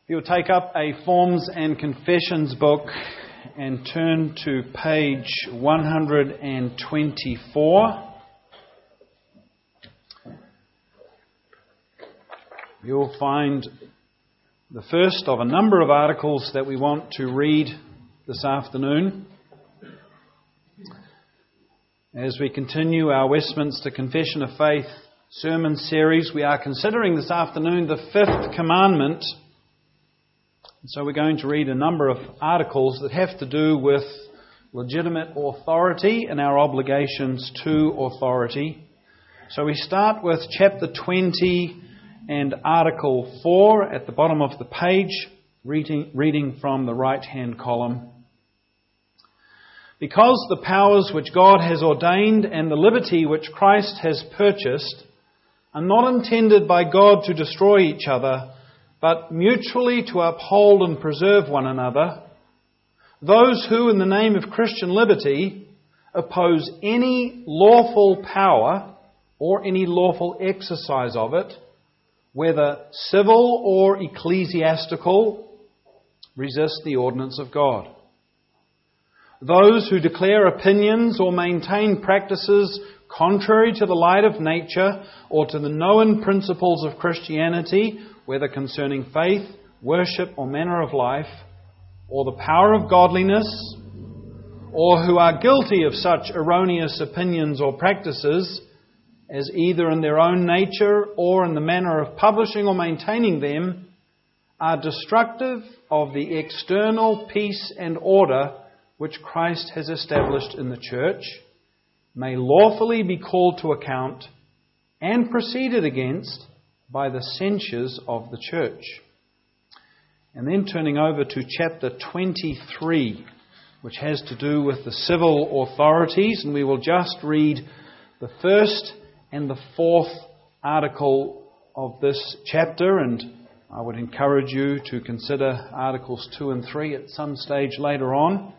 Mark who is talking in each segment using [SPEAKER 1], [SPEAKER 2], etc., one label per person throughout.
[SPEAKER 1] If you'll take up a Forms and Confessions book and turn to page 124, you'll find the first of a number of articles that we want to read this afternoon. As we continue our Westminster Confession of Faith sermon series, we are considering this afternoon the fifth commandment. So we're going to read a number of articles that have to do with legitimate authority and our obligations to authority. So we start with chapter 20 and article 4 at the bottom of the page, reading from the right-hand column. Because the powers which God has ordained and the liberty which Christ has purchased are not intended by God to destroy each other, but mutually to uphold and preserve one another, those who, in the name of Christian liberty, oppose any lawful power or any lawful exercise of it, whether civil or ecclesiastical, resist the ordinance of God. Those who declare opinions or maintain practices contrary to the light of nature or to the known principles of Christianity, whether concerning faith, worship, or manner of life, or the power of godliness, or who are guilty of such erroneous opinions or practices as either in their own nature or in the manner of publishing or maintaining them, are destructive of the external peace and order which Christ has established in the church, may lawfully be called to account and proceeded against by the censures of the church. And then turning over to chapter 23, which has to do with the civil authorities, and we will just read the first and the fourth article of this chapter, and I would encourage you to consider articles 2 and 3 at some stage later on.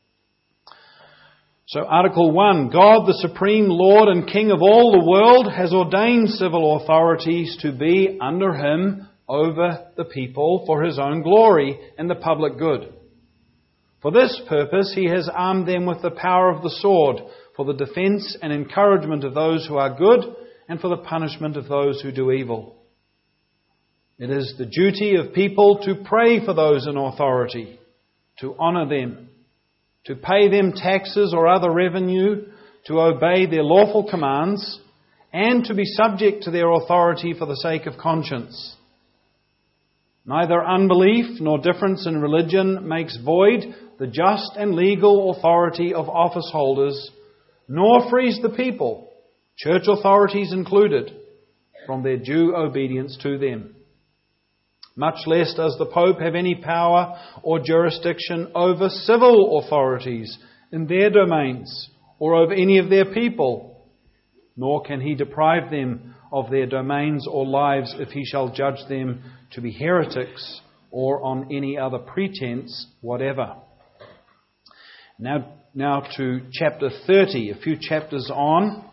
[SPEAKER 1] So Article 1, God, the Supreme Lord and King of all the world, has ordained civil authorities to be under Him over the people for His own glory and the public good. For this purpose He has armed them with the power of the sword for the defence and encouragement of those who are good and for the punishment of those who do evil. It is the duty of people to pray for those in authority, to honour them, to pay them taxes or other revenue, to obey their lawful commands, and to be subject to their authority for the sake of conscience. Neither unbelief nor difference in religion makes void the just and legal authority of office holders, nor frees the people, church authorities included, from their due obedience to them. Much less does the Pope have any power or jurisdiction over civil authorities in their domains or over any of their people, nor can he deprive them of their domains or lives if he shall judge them to be heretics or on any other pretense whatever. Now to chapter 30, a few chapters on,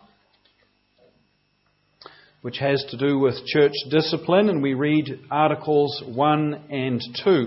[SPEAKER 1] which has to do with church discipline, and we read Articles 1 and 2.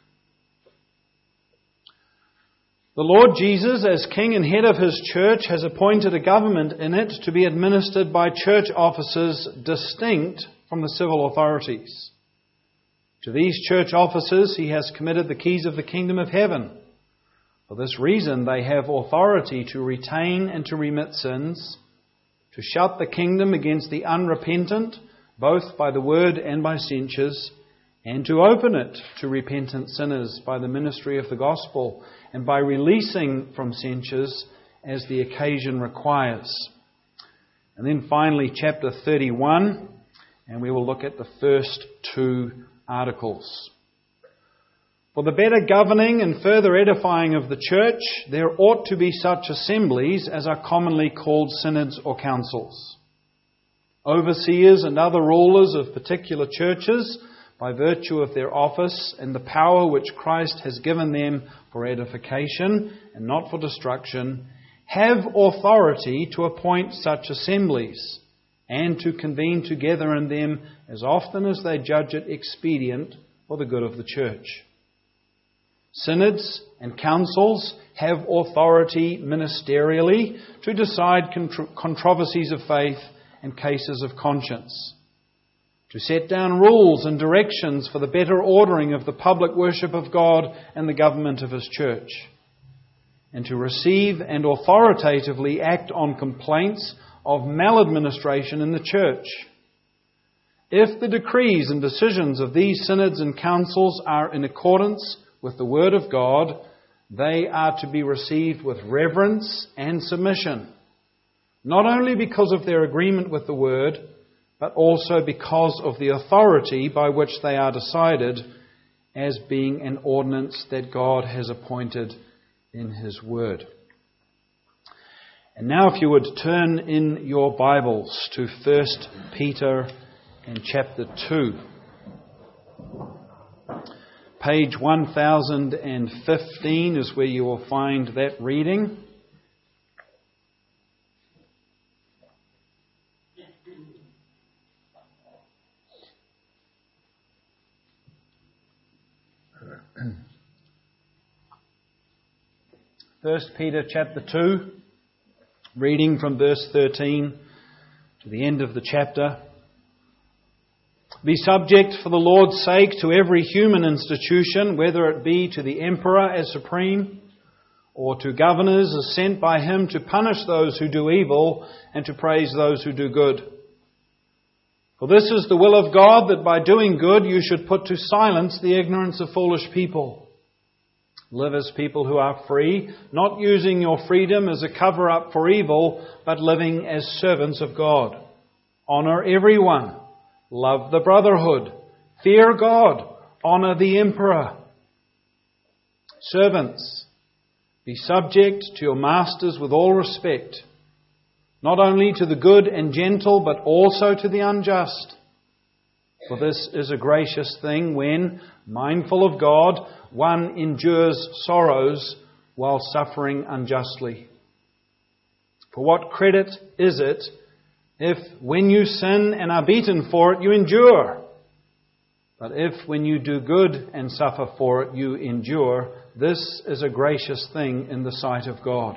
[SPEAKER 1] The Lord Jesus, as King and head of His church, has appointed a government in it to be administered by church officers distinct from the civil authorities. To these church officers He has committed the keys of the kingdom of heaven. For this reason they have authority to retain and to remit sins, to shut the kingdom against the unrepentant, both by the word and by censures, and to open it to repentant sinners by the ministry of the gospel, and by releasing from censures as the occasion requires. And then finally, chapter 31, and we will look at the first two articles. For the better governing and further edifying of the church, there ought to be such assemblies as are commonly called synods or councils. Overseers and other rulers of particular churches, by virtue of their office and the power which Christ has given them for edification and not for destruction, have authority to appoint such assemblies and to convene together in them as often as they judge it expedient for the good of the church. Synods and councils have authority ministerially to decide controversies of faith and cases of conscience, to set down rules and directions for the better ordering of the public worship of God and the government of His church, and to receive and authoritatively act on complaints of maladministration in the church. If the decrees and decisions of these synods and councils are in accordance with the Word of God, they are to be received with reverence and submission, not only because of their agreement with the Word, but also because of the authority by which they are decided as being an ordinance that God has appointed in His Word. And now if you would turn in your Bibles to 1 Peter and chapter 2. Page 1015 is where you will find that reading. First Peter chapter 2, reading from verse 13 to the end of the chapter. Be subject for the Lord's sake to every human institution, whether it be to the emperor as supreme, or to governors as sent by him to punish those who do evil and to praise those who do good. For this is the will of God, that by doing good you should put to silence the ignorance of foolish people. Live as people who are free, not using your freedom as a cover-up for evil, but living as servants of God. Honour everyone. Love the brotherhood. Fear God. Honour the emperor. Servants, be subject to your masters with all respect, not only to the good and gentle, but also to the unjust. For this is a gracious thing when, mindful of God, one endures sorrows while suffering unjustly. For what credit is it if, when you sin and are beaten for it, you endure? But if, when you do good and suffer for it, you endure, this is a gracious thing in the sight of God.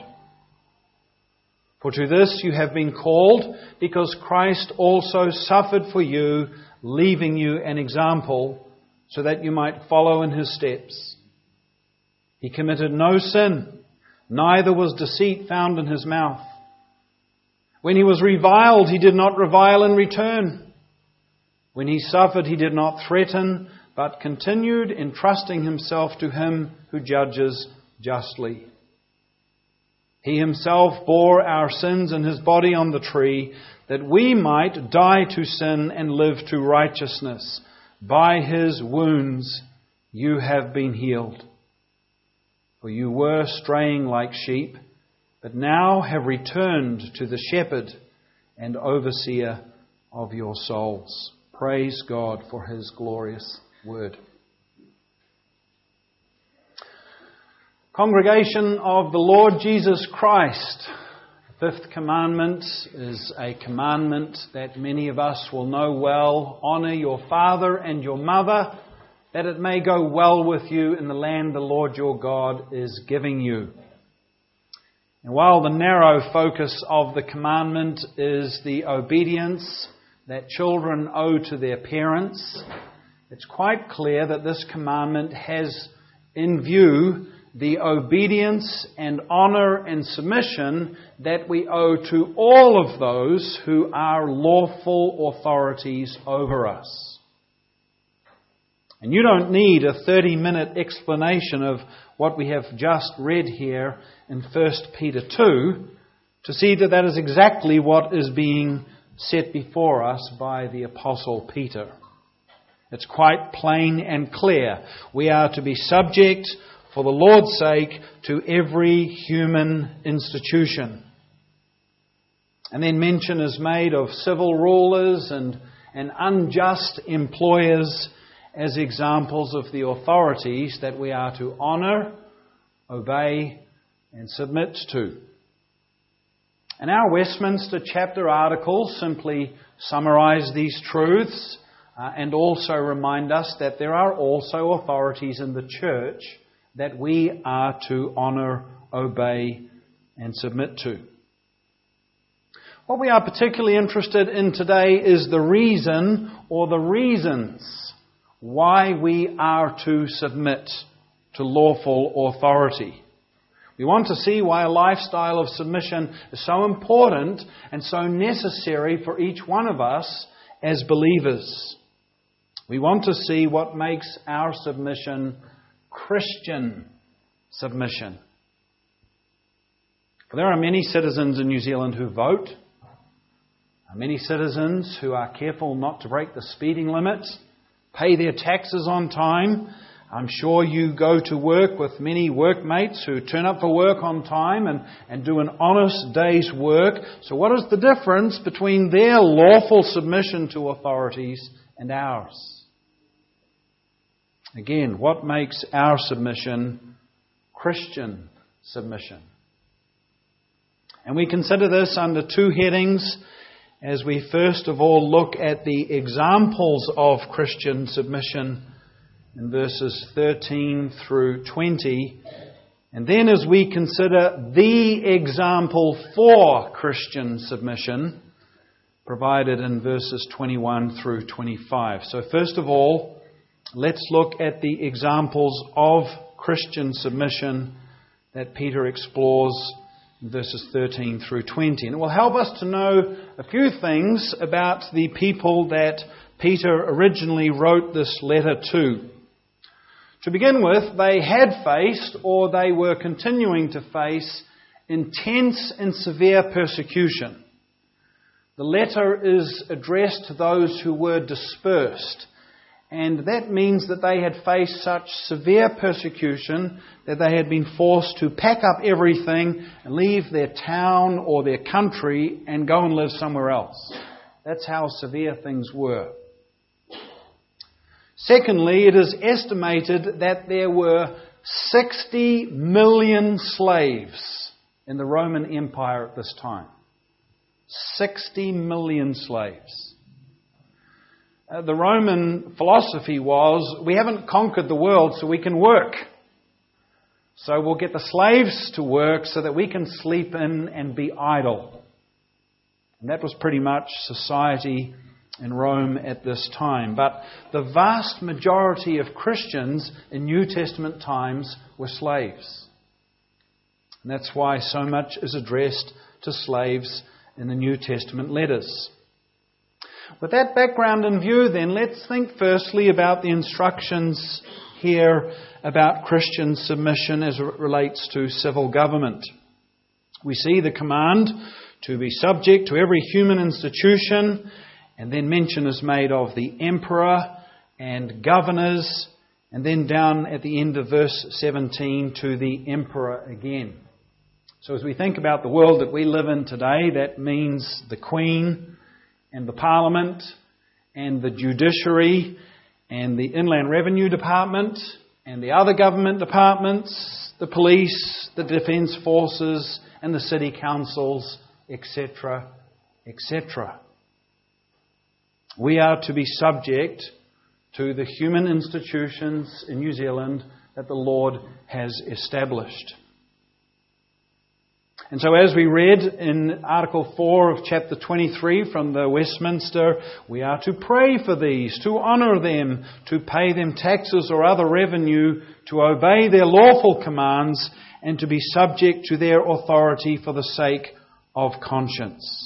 [SPEAKER 1] For to this you have been called, because Christ also suffered for you, leaving you an example, so that you might follow in His steps. He committed no sin, neither was deceit found in His mouth. When He was reviled, He did not revile in return. When He suffered, He did not threaten, but continued entrusting Himself to Him who judges justly. He Himself bore our sins in His body on the tree, that we might die to sin and live to righteousness. By His wounds you have been healed. For you were straying like sheep, but now have returned to the shepherd and overseer of your souls. Praise God for His glorious word. Congregation of the Lord Jesus Christ, the fifth commandment is a commandment that many of us will know well. Honour your father and your mother, that it may go well with you in the land the Lord your God is giving you. And while the narrow focus of the commandment is the obedience that children owe to their parents, it's quite clear that this commandment has in view the obedience and honour and submission that we owe to all of those who are lawful authorities over us. And you don't need a 30-minute explanation of what we have just read here in 1 Peter 2 to see that that is exactly what is being set before us by the Apostle Peter. It's quite plain and clear. We are to be subject, for the Lord's sake, to every human institution. And then mention is made of civil rulers and unjust employers as examples of the authorities that we are to honour, obey and submit to. And our Westminster chapter articles simply summarise these truths and also remind us that there are also authorities in the church that we are to honour, obey, and submit to. What we are particularly interested in today is the reason or the reasons why we are to submit to lawful authority. We want to see why a lifestyle of submission is so important and so necessary for each one of us as believers. We want to see what makes our submission Christian submission. For there are many citizens in New Zealand who vote, many citizens who are careful not to break the speeding limit, pay their taxes on time. I'm sure you go to work with many workmates who turn up for work on time and do an honest day's work. So what is the difference between their lawful submission to authorities and ours? Again, what makes our submission Christian submission? And we consider this under two headings as we first of all look at the examples of Christian submission in verses 13 through 20. And then as we consider the example for Christian submission provided in verses 21 through 25. So first of all, let's look at the examples of Christian submission that Peter explores in verses 13 through 20. And it will help us to know a few things about the people that Peter originally wrote this letter to. To begin with, they had faced, or they were continuing to face, intense and severe persecution. The letter is addressed to those who were dispersed. And that means that they had faced such severe persecution that they had been forced to pack up everything and leave their town or their country and go and live somewhere else. That's how severe things were. Secondly, it is estimated that there were 60 million slaves in the Roman Empire at this time. 60 million slaves. The Roman philosophy was, we haven't conquered the world so we can work. So we'll get the slaves to work so that we can sleep in and be idle. And that was pretty much society in Rome at this time. But the vast majority of Christians in New Testament times were slaves. And that's why so much is addressed to slaves in the New Testament letters. With that background in view, then, let's think firstly about the instructions here about Christian submission as it relates to civil government. We see the command to be subject to every human institution, and then mention is made of the emperor and governors, and then down at the end of verse 17 to the emperor again. So as we think about the world that we live in today, that means the Queen and the Parliament and the judiciary and the Inland Revenue Department and the other government departments, the police, the defence forces and the city councils, etc., etc. We are to be subject to the human institutions in New Zealand that the Lord has established. And so as we read in Article 4 of chapter 23 from the Westminster, we are to pray for these, to honour them, to pay them taxes or other revenue, to obey their lawful commands, and to be subject to their authority for the sake of conscience.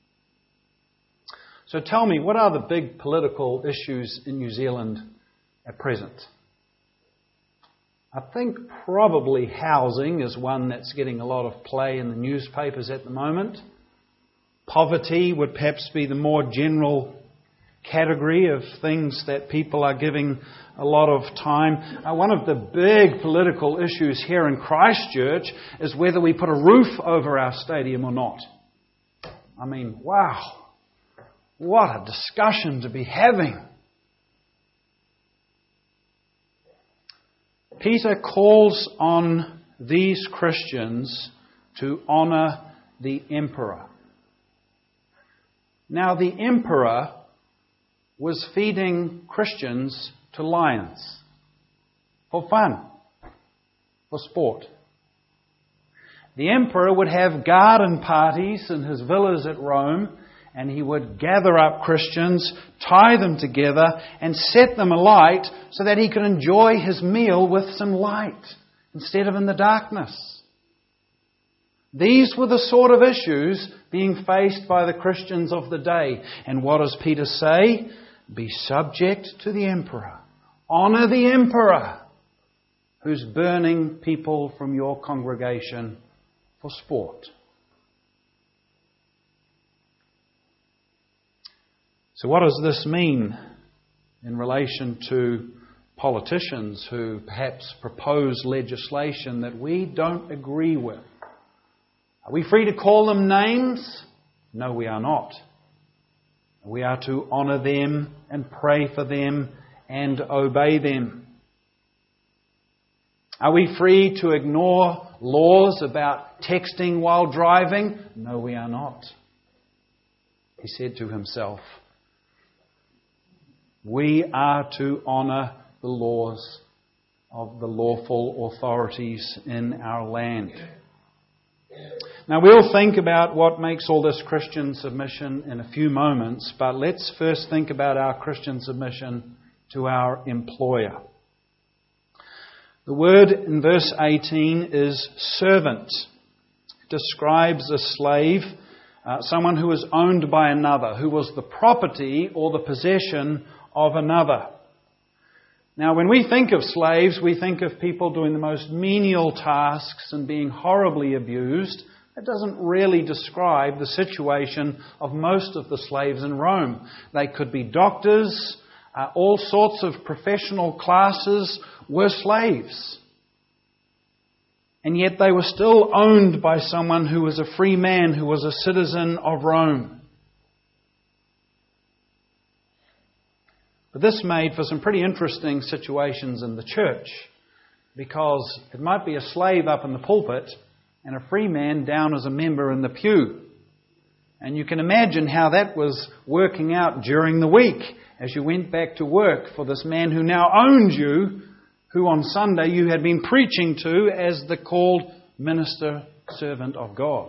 [SPEAKER 1] So tell me, what are the big political issues in New Zealand at present? I think probably housing is one that's getting a lot of play in the newspapers at the moment. Poverty would perhaps be the more general category of things that people are giving a lot of time. One of the big political issues here in Christchurch is whether we put a roof over our stadium or not. I mean, wow, what a discussion to be having. Peter calls on these Christians to honour the emperor. Now, the emperor was feeding Christians to lions for fun, for sport. The emperor would have garden parties in his villas at Rome, and he would gather up Christians, tie them together, and set them alight so that he could enjoy his meal with some light instead of in the darkness. These were the sort of issues being faced by the Christians of the day. And what does Peter say? Be subject to the emperor. Honour the emperor who's burning people from your congregation for sport. So what does this mean in relation to politicians who perhaps propose legislation that we don't agree with? Are we free to call them names? No, we are not. We are to honour them and pray for them and obey them. Are we free to ignore laws about texting while driving? No, we are not. He said to himself, we are to honour the laws of the lawful authorities in our land. Now we'll think about what makes all this Christian submission in a few moments, but let's first think about our Christian submission to our employer. The word in verse 18 is servant. It describes a slave, someone who was owned by another, who was the property or the possession of another. Now, when we think of slaves, we think of people doing the most menial tasks and being horribly abused. That doesn't really describe the situation of most of the slaves in Rome. They could be doctors, all sorts of professional classes were slaves. And yet they were still owned by someone who was a free man, who was a citizen of Rome. But this made for some pretty interesting situations in the church, because it might be a slave up in the pulpit and a free man down as a member in the pew. And you can imagine how that was working out during the week as you went back to work for this man who now owned you, who on Sunday you had been preaching to as the called minister servant of God.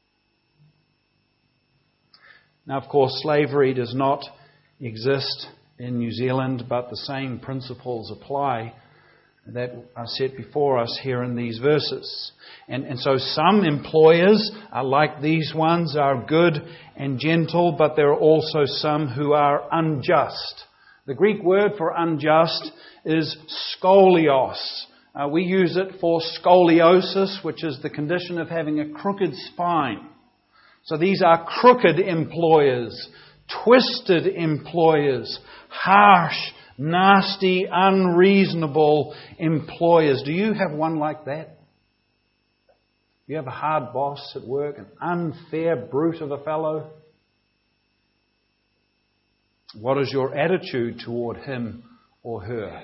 [SPEAKER 1] Now, of course, slavery does not exist in New Zealand, but the same principles apply that are set before us here in these verses. And so some employers are like these ones, are good and gentle, but there are also some who are unjust. The Greek word for unjust is skolios. We use it for scoliosis, which is the condition of having a crooked spine. So these are crooked employers, twisted employers, harsh, nasty, unreasonable employers. Do you have one like that? Do you have a hard boss at work, an unfair brute of a fellow? What is your attitude toward him or her?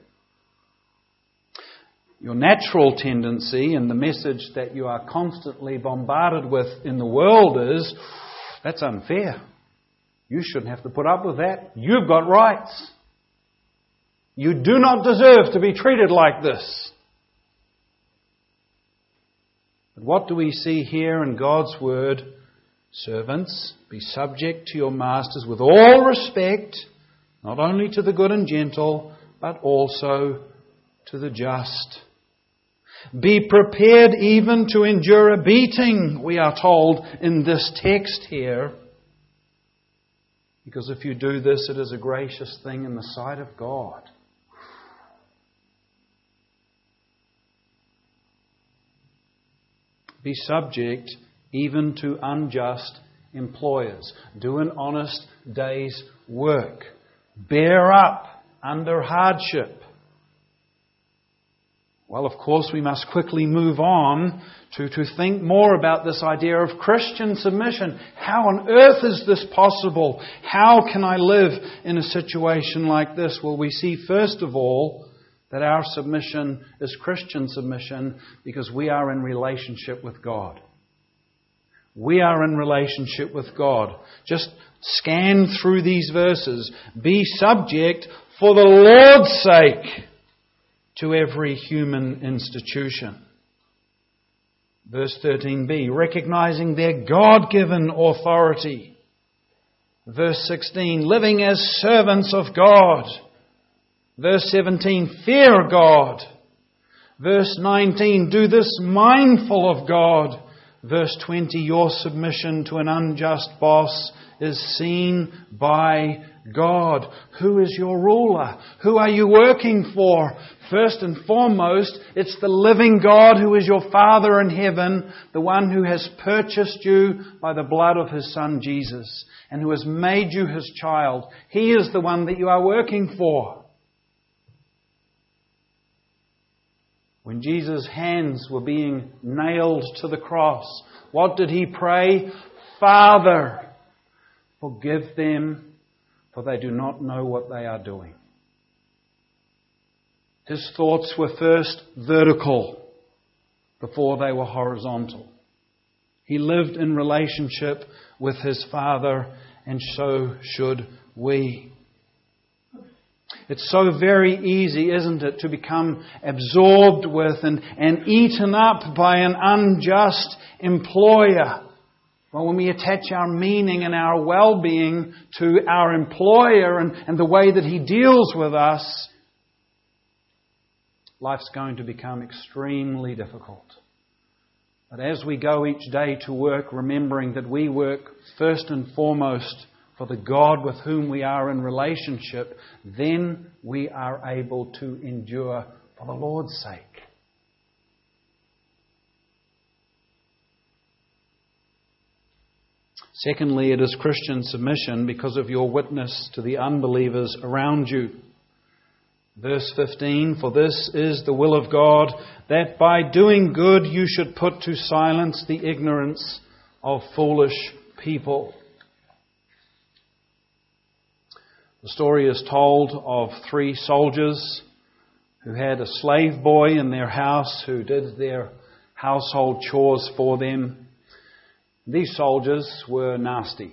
[SPEAKER 1] Your natural tendency and the message that you are constantly bombarded with in the world is, that's unfair. You shouldn't have to put up with that. You've got rights. You do not deserve to be treated like this. But what do we see here in God's Word? Servants, be subject to your masters with all respect, not only to the good and gentle, but also to the just. Be prepared even to endure a beating, we are told in this text here. Because if you do this, it is a gracious thing in the sight of God. Be subject even to unjust employers. Do an honest day's work. Bear up under hardship. Well, of course, we must quickly move on to think more about this idea of Christian submission. How on earth is this possible? How can I live in a situation like this? Well, we see first of all that our submission is Christian submission because we are in relationship with God. we are in relationship with God. Just scan through these verses. Be subject for the Lord's sake to every human institution. Verse 13b, recognizing their God-given authority. Verse 16, living as servants of God. Verse 17, fear God. Verse 19, do this mindful of God. Verse 20, your submission to an unjust boss is seen by God. Who is your ruler? Who are you working for? First and foremost, it's the living God who is your Father in heaven, the one who has purchased you by the blood of His Son Jesus, and who has made you His child. He is the one that you are working for. When Jesus' hands were being nailed to the cross, what did He pray? Father, forgive them, for they do not know what they are doing. His thoughts were first vertical before they were horizontal. He lived in relationship with His Father, and so should we. It's so very easy, isn't it, to become absorbed with and eaten up by an unjust employer. Well, when we attach our meaning and our well-being to our employer and the way that he deals with us, life's going to become extremely difficult. But as we go each day to work, remembering that we work first and foremost for the God with whom we are in relationship, then we are able to endure for the Lord's sake. Secondly, it is Christian submission because of your witness to the unbelievers around you. Verse 15, for this is the will of God, that by doing good you should put to silence the ignorance of foolish people. The story is told of 3 soldiers who had a slave boy in their house who did their household chores for them. These soldiers were nasty.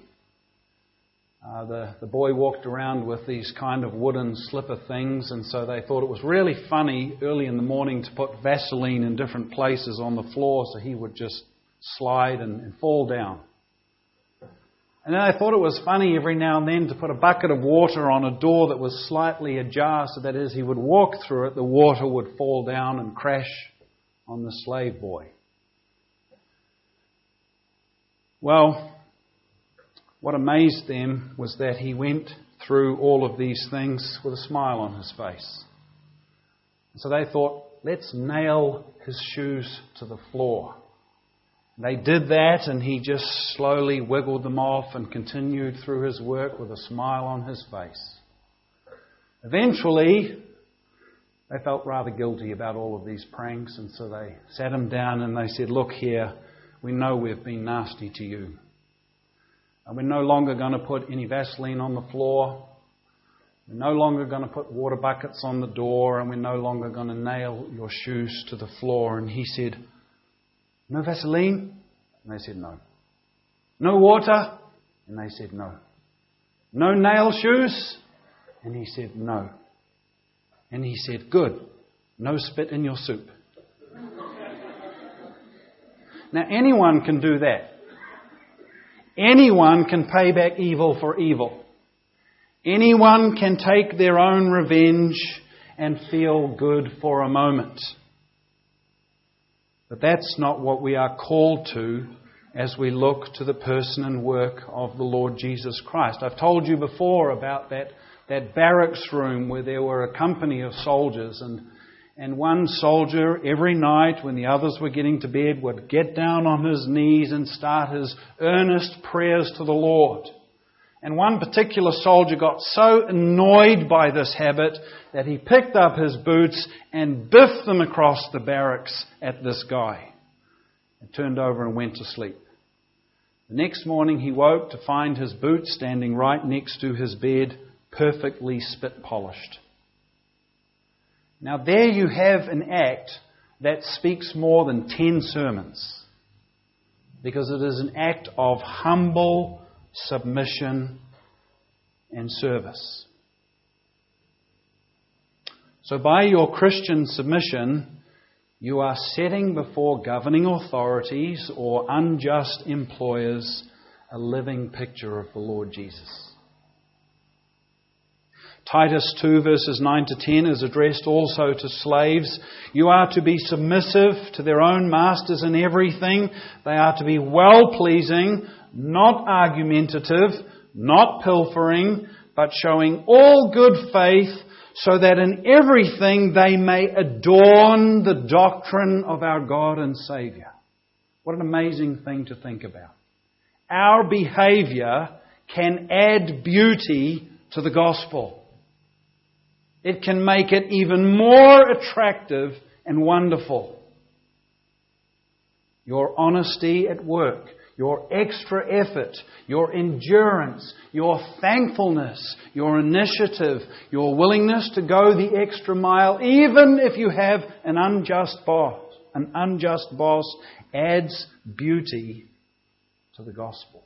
[SPEAKER 1] The boy walked around with these kind of wooden slipper things, and so they thought it was really funny early in the morning to put Vaseline in different places on the floor so he would just slide and fall down. And then I thought it was funny every now and then to put a bucket of water on a door that was slightly ajar, so that as he would walk through it, the water would fall down and crash on the slave boy. Well, what amazed them was that he went through all of these things with a smile on his face. And so they thought, let's nail his shoes to the floor. They did that, and he just slowly wiggled them off and continued through his work with a smile on his face. Eventually, they felt rather guilty about all of these pranks, and so they sat him down and they said, look here, we know we've been nasty to you. And we're no longer going to put any Vaseline on the floor. We're no longer going to put water buckets on the door, and we're no longer going to nail your shoes to the floor. And he said, no Vaseline? And they said no. No water? And they said no. No nail shoes? And he said no. And he said, good. No spit in your soup. Now anyone can do that. Anyone can pay back evil for evil. Anyone can take their own revenge and feel good for a moment. But that's not what we are called to as we look to the person and work of the Lord Jesus Christ. I've told you before about that barracks room where there were a company of soldiers, and one soldier every night when the others were getting to bed would get down on his knees and start his earnest prayers to the Lord. And one particular soldier got so annoyed by this habit that he picked up his boots and biffed them across the barracks at this guy. And turned over and went to sleep. The next morning he woke to find his boots standing right next to his bed, perfectly spit polished. Now there you have an act that speaks more than 10 sermons. because it is an act of humble submission and service. So by your Christian submission, you are setting before governing authorities or unjust employers a living picture of the Lord Jesus. Titus 2 verses 9 to 10 is addressed also to slaves. You are to be submissive to their own masters in everything. They are to be well-pleasing, not argumentative, not pilfering, but showing all good faith, so that in everything they may adorn the doctrine of our God and Saviour. What an amazing thing to think about. Our behaviour can add beauty to the gospel. It can make it even more attractive and wonderful. Your honesty at work, your extra effort, your endurance, your thankfulness, your initiative, your willingness to go the extra mile, even if you have an unjust boss, adds beauty to the gospel.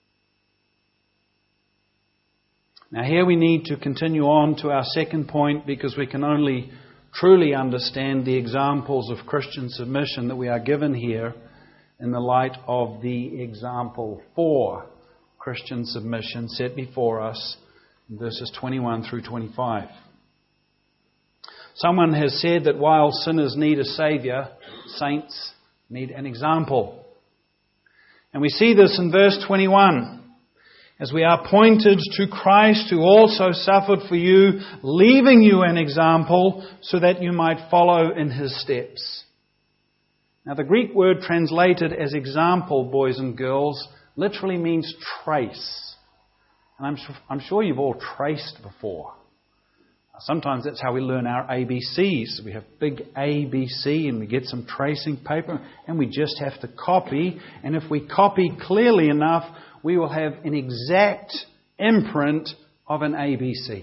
[SPEAKER 1] Now here we need to continue on to our second point, because we can only truly understand the examples of Christian submission that we are given here in the light of the example for Christian submission set before us in verses 21 through 25. Someone has said that while sinners need a Saviour, saints need an example. And we see this in verse 21. As we are pointed to Christ, who also suffered for you, leaving you an example so that you might follow in His steps. Now the Greek word translated as example, boys and girls, literally means trace. And I'm sure you've all traced before. Sometimes that's how we learn our ABCs. We have big ABC and we get some tracing paper and we just have to copy. And if we copy clearly enough, we will have an exact imprint of an ABC.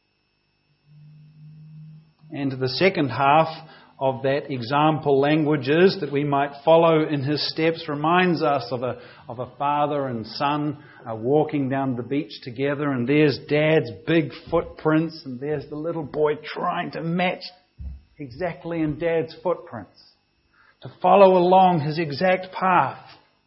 [SPEAKER 1] And the second half of that example language is that we might follow in His steps reminds us of a father and son walking down the beach together, and there's Dad's big footprints and there's the little boy trying to match exactly in Dad's footprints, to follow along his exact path.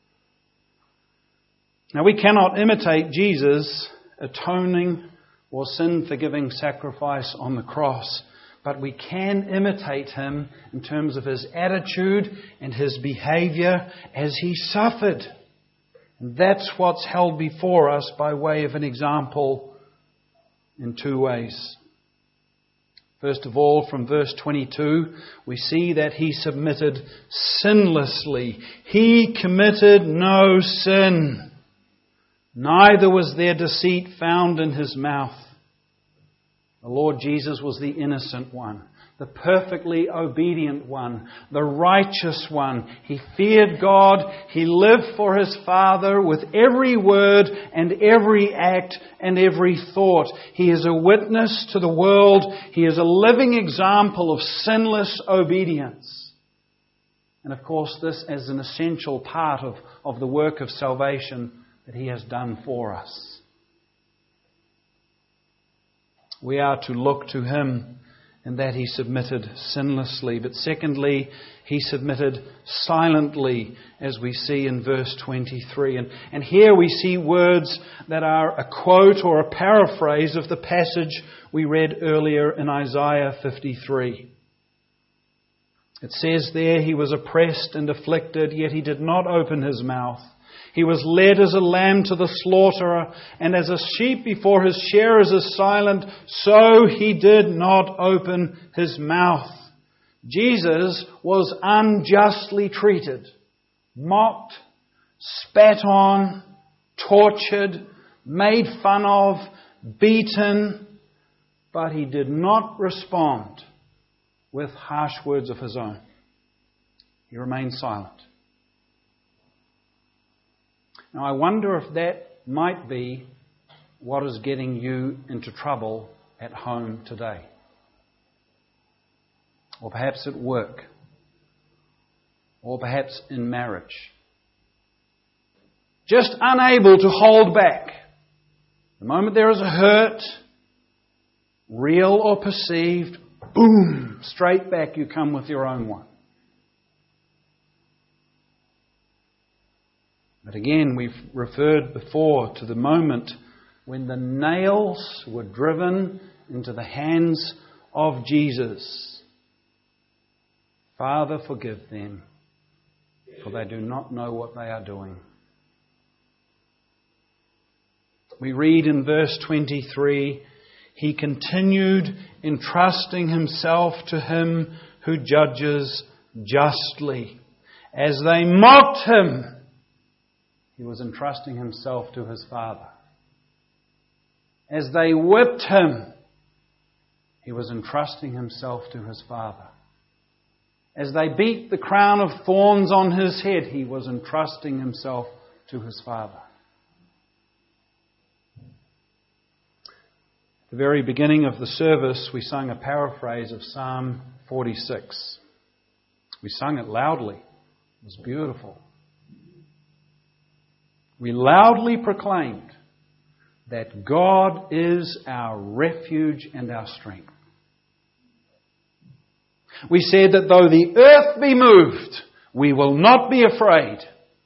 [SPEAKER 1] Now we cannot imitate Jesus' atoning or sin-forgiving sacrifice on the cross, but we can imitate Him in terms of His attitude and His behaviour as He suffered. And that's what's held before us by way of an example in two ways. First of all, from verse 22, we see that He submitted sinlessly. He committed no sin. Neither was there deceit found in His mouth. The Lord Jesus was the innocent one, the perfectly obedient one, the righteous one. He feared God. He lived for His Father with every word and every act and every thought. He is a witness to the world. He is a living example of sinless obedience. And of course, this is an essential part of the work of salvation that He has done for us. We are to look to Him in that He submitted sinlessly. But secondly, He submitted silently, as we see in verse 23. And here we see words that are a quote or a paraphrase of the passage we read earlier in Isaiah 53. It says there, He was oppressed and afflicted, yet He did not open His mouth. He was led as a lamb to the slaughter, and as a sheep before his shearers is silent, so He did not open His mouth. Jesus was unjustly treated, mocked, spat on, tortured, made fun of, beaten, but He did not respond with harsh words of His own. He remained silent. Now I wonder if that might be what is getting you into trouble at home today. Or perhaps at work. Or perhaps in marriage. just unable to hold back. The moment there is a hurt, real or perceived, boom, straight back you come with your own one. But again, we've referred before to the moment when the nails were driven into the hands of Jesus. Father, forgive them, for they do not know what they are doing. We read in verse 23, He continued entrusting Himself to Him who judges justly. As they mocked Him, He was entrusting Himself to His Father. As they whipped Him, He was entrusting Himself to His Father. As they beat the crown of thorns on His head, He was entrusting Himself to His Father. At the very beginning of the service, we sung a paraphrase of Psalm 46. We sung it loudly. It was beautiful. We loudly proclaimed that God is our refuge and our strength. We said that though the earth be moved, we will not be afraid.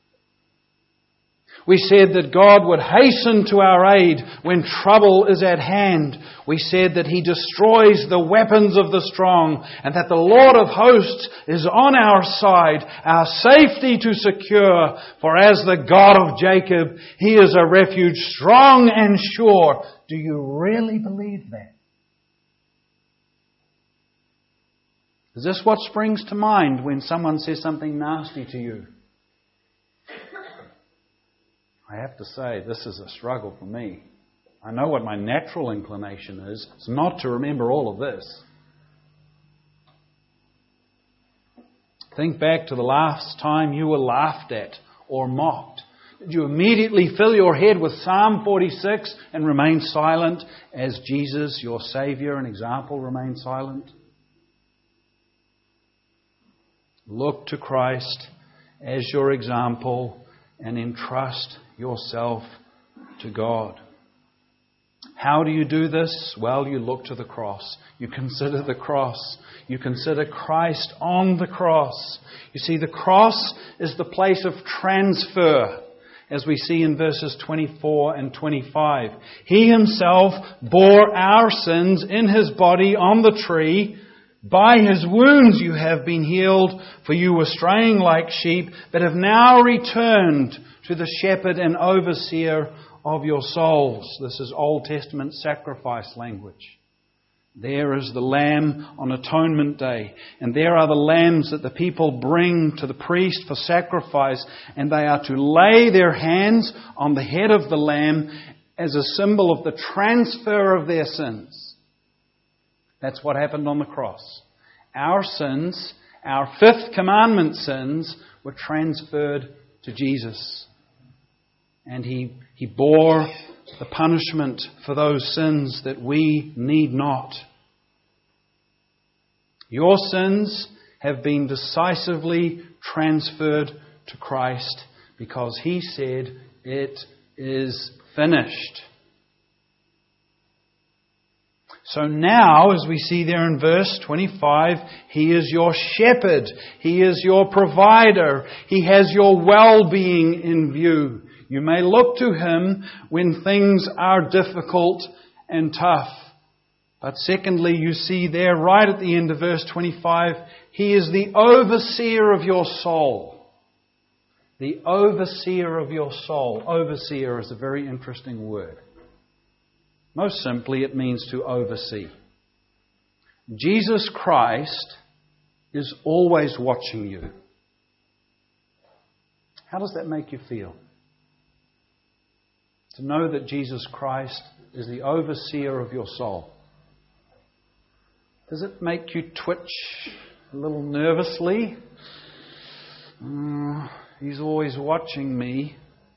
[SPEAKER 1] We said that God would hasten to our aid when trouble is at hand. We said that He destroys the weapons of the strong and that the Lord of hosts is on our side, our safety to secure. For as the God of Jacob, He is a refuge strong and sure. Do you really believe that? Is this what springs to mind when someone says something nasty to you? I have to say, this is a struggle for me. I know what my natural inclination is. It's not to remember all of this. Think back to the last time you were laughed at or mocked. Did you immediately fill your head with Psalm 46 and remain silent as Jesus, your Saviour and example, remained silent? Look to Christ as your example and entrust yourself to God. How do you do this? Well, you look to the cross. You consider the cross. You consider Christ on the cross. You see, the cross is the place of transfer, as we see in verses 24 and 25. He Himself bore our sins in His body on the tree. By His wounds you have been healed, for you were straying like sheep, but have now returned to the shepherd and overseer of your souls. This is Old Testament sacrifice language. There is the lamb on Atonement Day, and there are the lambs that the people bring to the priest for sacrifice, and they are to lay their hands on the head of the lamb as a symbol of the transfer of their sins. That's what happened on the cross. Our sins, our fifth commandment sins, were transferred to Jesus. And He bore the punishment for those sins that we need not. Your sins have been decisively transferred to Christ because He said, "It is finished." So now, as we see there in verse 25, He is your shepherd. He is your provider. He has your well-being in view. You may look to Him when things are difficult and tough. But secondly, you see there right at the end of verse 25, He is the overseer of your soul. The overseer of your soul. Overseer is a very interesting word. Most simply, it means to oversee. Jesus Christ is always watching you. How does that make you feel? To know that Jesus Christ is the overseer of your soul. Does it make you twitch a little nervously? He's always watching me.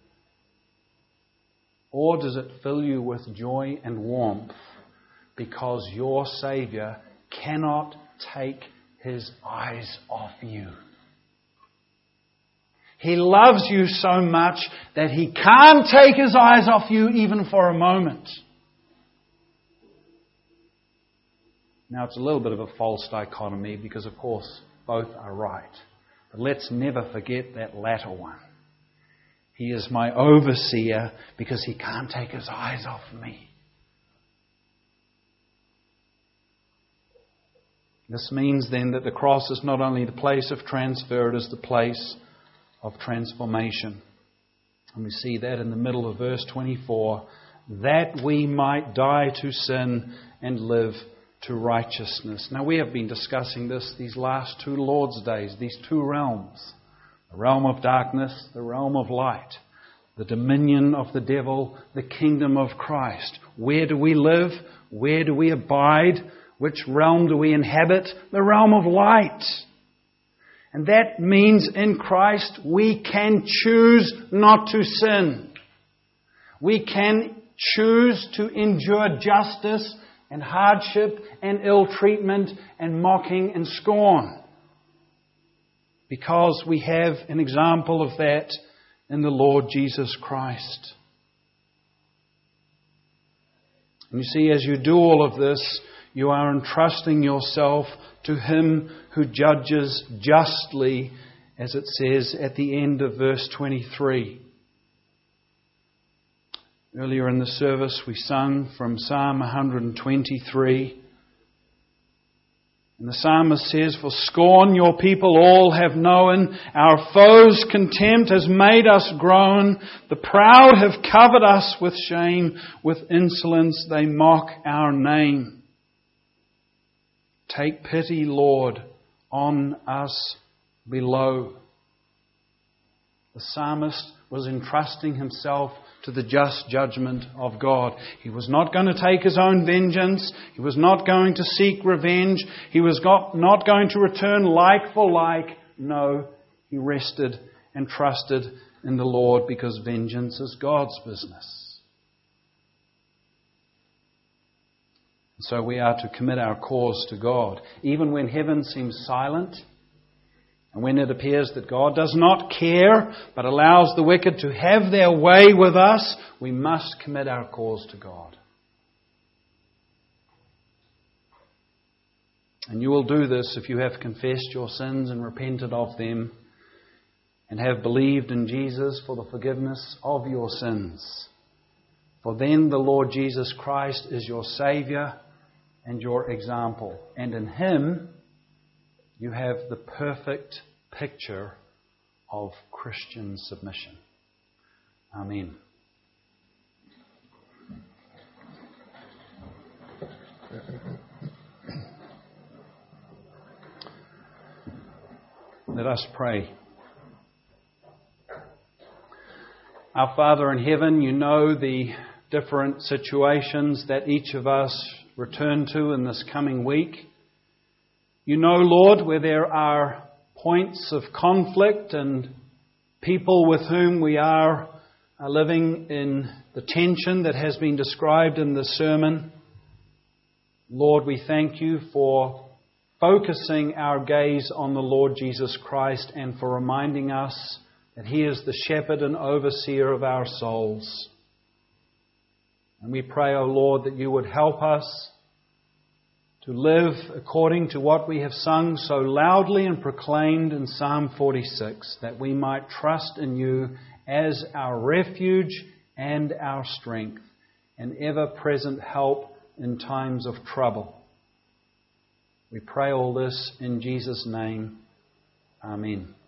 [SPEAKER 1] Or does it fill you with joy and warmth because your Saviour cannot take His eyes off you? He loves you so much that He can't take His eyes off you even for a moment. Now, it's a little bit of a false dichotomy because, of course, both are right. But let's never forget that latter one. He is my overseer because He can't take His eyes off me. This means then that the cross is not only the place of transfer, it is the place of transformation. And we see that in the middle of verse 24, that we might die to sin and live to righteousness. Now, we have been discussing these last two Lord's days, these two realms. The realm of darkness, the realm of light. The dominion of the devil, the kingdom of Christ. Where do we live? Where do we abide? Which realm do we inhabit? The realm of light. And that means in Christ we can choose not to sin. We can choose to endure justice and hardship and ill treatment and mocking and scorn. Because we have an example of that in the Lord Jesus Christ. And you see, as you do all of this, you are entrusting yourself to Him who judges justly, as it says at the end of verse 23. Earlier in the service we sung from Psalm 123. And the psalmist says, for scorn your people all have known, our foes' contempt has made us groan, the proud have covered us with shame, with insolence they mock our name. Take pity, Lord, on us below. The psalmist was entrusting himself to the just judgment of God. He was not going to take his own vengeance. He was not going to seek revenge. He was not going to return like for like. No, he rested and trusted in the Lord because vengeance is God's business. So we are to commit our cause to God. Even when heaven seems silent, and when it appears that God does not care, but allows the wicked to have their way with us, we must commit our cause to God. And you will do this if you have confessed your sins and repented of them, and have believed in Jesus for the forgiveness of your sins. For then the Lord Jesus Christ is your Saviour and your example. And in Him you have the perfect picture of Christian submission. Amen. Let us pray. Our Father in heaven, you know the different situations that each of us return to in this coming week. You know, Lord, where there are points of conflict and people with whom we are living in the tension that has been described in the sermon. Lord, we thank you for focusing our gaze on the Lord Jesus Christ and for reminding us that He is the shepherd and overseer of our souls. And we pray, O Lord, that you would help us to live according to what we have sung so loudly and proclaimed in Psalm 46, that we might trust in you as our refuge and our strength, and ever-present help in times of trouble. We pray all this in Jesus' name. Amen.